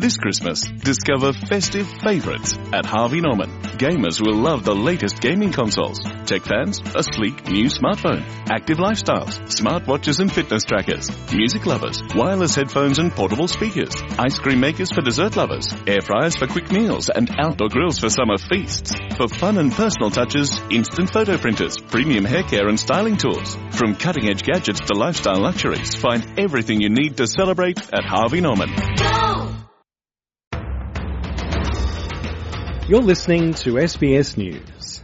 This Christmas, discover festive favourites at Harvey Norman. Gamers will love the latest gaming consoles. Tech fans, a sleek new smartphone. Active lifestyles, smartwatches and fitness trackers. Music lovers, wireless headphones and portable speakers. Ice cream makers for dessert lovers. Air fryers for quick meals and outdoor grills for summer feasts. For fun and personal touches, instant photo printers, premium hair care and styling tools. From cutting-edge gadgets to lifestyle luxuries, find everything you need to celebrate at Harvey Norman. Go! You're listening to SBS News.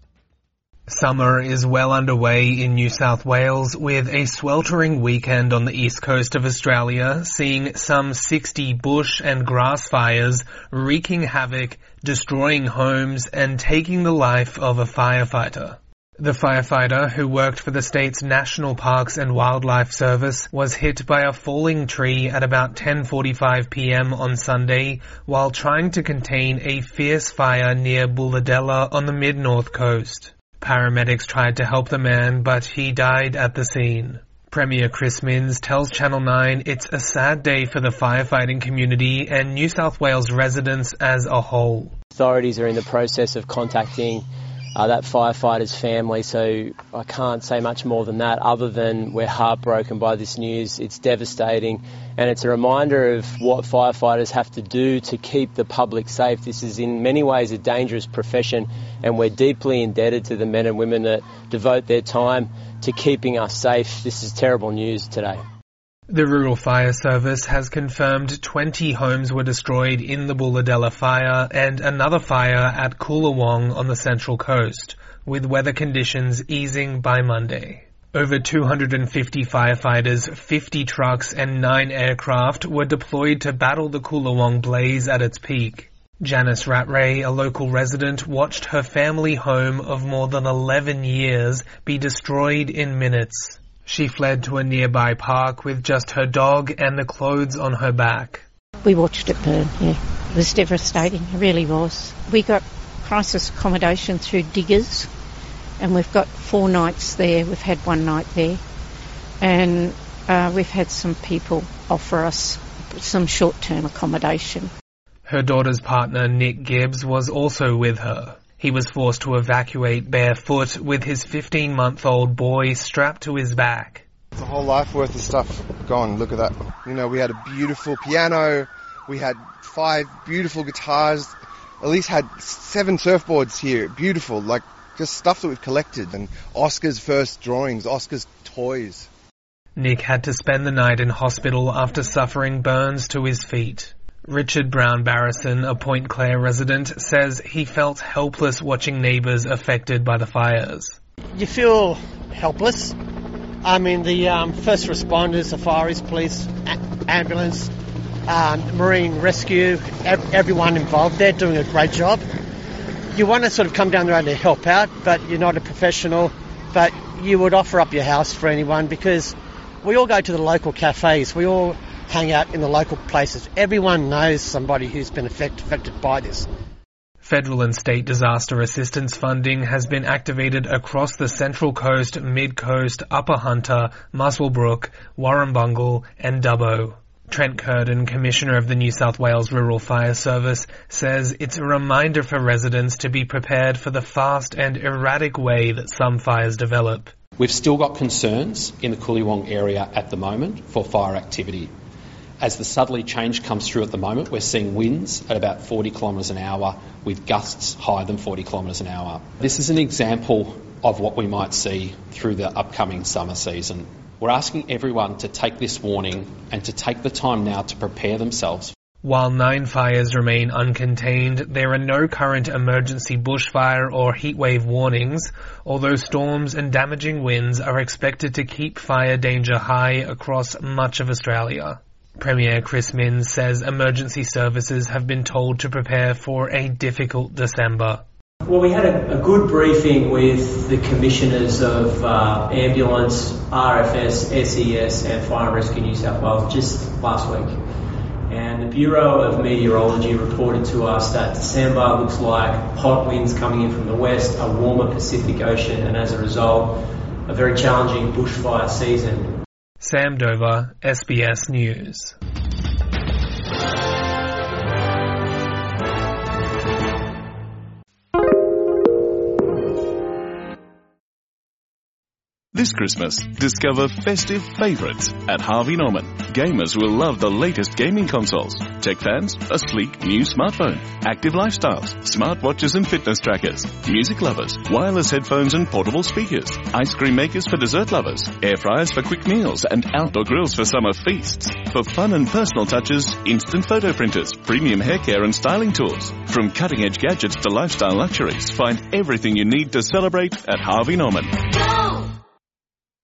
Summer is well underway in New South Wales with a sweltering weekend on the east coast of Australia, seeing some 60 bush and grass fires wreaking havoc, destroying homes and taking the life of a firefighter. The firefighter, who worked for the state's National Parks and Wildlife Service, was hit by a falling tree at about 10:45 p.m. on Sunday while trying to contain a fierce fire near Bulladella on the mid-north coast. Paramedics tried to help the man, but he died at the scene. Premier Chris Minns tells Channel 9 it's a sad day for the firefighting community and New South Wales residents as a whole. Authorities are in the process of contacting that firefighter's family, so I can't say much more than that other than we're heartbroken by this news. It's devastating and it's a reminder of what firefighters have to do to keep the public safe. This is in many ways a dangerous profession and we're deeply indebted to the men and women that devote their time to keeping us safe. This is terrible news today. The Rural Fire Service has confirmed 20 homes were destroyed in the Bulladella fire and another fire at Coolawong on the Central Coast, with weather conditions easing by Monday. Over 250 firefighters, 50 trucks and 9 aircraft were deployed to battle the Coolawong blaze at its peak. Janice Rattray, a local resident, watched her family home of more than 11 years be destroyed in minutes. She fled to a nearby park with just her dog and the clothes on her back. We watched it burn, yeah. It was devastating, it really was. We got crisis accommodation through Diggers and we've got 4 nights there. We've had 1 night there and we've had some people offer us some short-term accommodation. Her daughter's partner, Nick Gibbs, was also with her. He was forced to evacuate barefoot with his 15-month-old boy strapped to his back. It's a whole life worth of stuff gone. Look at that. You know, we had a beautiful piano. We had 5 beautiful guitars. Elise had 7 surfboards here. Beautiful, like just stuff that we've collected. And Oscar's first drawings, Oscar's toys. Nick had to spend the night in hospital after suffering burns to his feet. Richard Brown Barrison, a Point Clare resident, says he felt helpless watching neighbours affected by the fires. You feel helpless. I mean, the first responders, the fire police, ambulance, marine rescue, everyone involved, they're doing a great job. You want to sort of come down the road to help out, but you're not a professional, but you would offer up your house for anyone because we all go to the local cafes, we all hang out in the local places. Everyone knows somebody who's been affected by this. Federal and state disaster assistance funding has been activated across the Central Coast, Mid-Coast, Upper Hunter, Muswellbrook, Warrumbungle and Dubbo. Trent Curtin, Commissioner of the New South Wales Rural Fire Service, says it's a reminder for residents to be prepared for the fast and erratic way that some fires develop. We've still got concerns in the Coolawong area at the moment for fire activity. As the southerly change comes through at the moment, we're seeing winds at about 40 kilometres an hour with gusts higher than 40 kilometres an hour. This is an example of what we might see through the upcoming summer season. We're asking everyone to take this warning and to take the time now to prepare themselves. While 9 fires remain uncontained, there are no current emergency bushfire or heatwave warnings, although storms and damaging winds are expected to keep fire danger high across much of Australia. Premier Chris Minns says emergency services have been told to prepare for a difficult December. Well, we had a good briefing with the commissioners of Ambulance, RFS, SES and Fire and Rescue New South Wales just last week. And the Bureau of Meteorology reported to us that December looks like hot winds coming in from the west, a warmer Pacific Ocean and as a result, a very challenging bushfire season. Sam Dover, SBS News. This Christmas, discover festive favourites at Harvey Norman. Gamers will love the latest gaming consoles, tech fans, a sleek new smartphone, active lifestyles, smartwatches and fitness trackers, music lovers, wireless headphones and portable speakers, ice cream makers for dessert lovers, air fryers for quick meals and outdoor grills for summer feasts. For fun and personal touches, instant photo printers, premium hair care and styling tools. From cutting edge gadgets to lifestyle luxuries, find everything you need to celebrate at Harvey Norman.